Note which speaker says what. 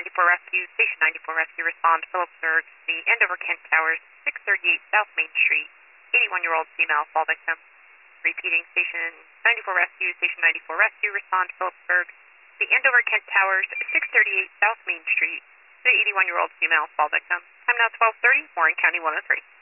Speaker 1: 94 Rescue, Station 94 Rescue, respond to Phillipsburg, the Andover Kent Towers, 638 South Main Street, 81-year-old female fall victim. Repeating, Station 94 Rescue, Station 94 Rescue, respond to Phillipsburg, the Andover Kent Towers, 638 South Main Street, the 81-year-old female fall victim. Time now 12:30, Warren County 103.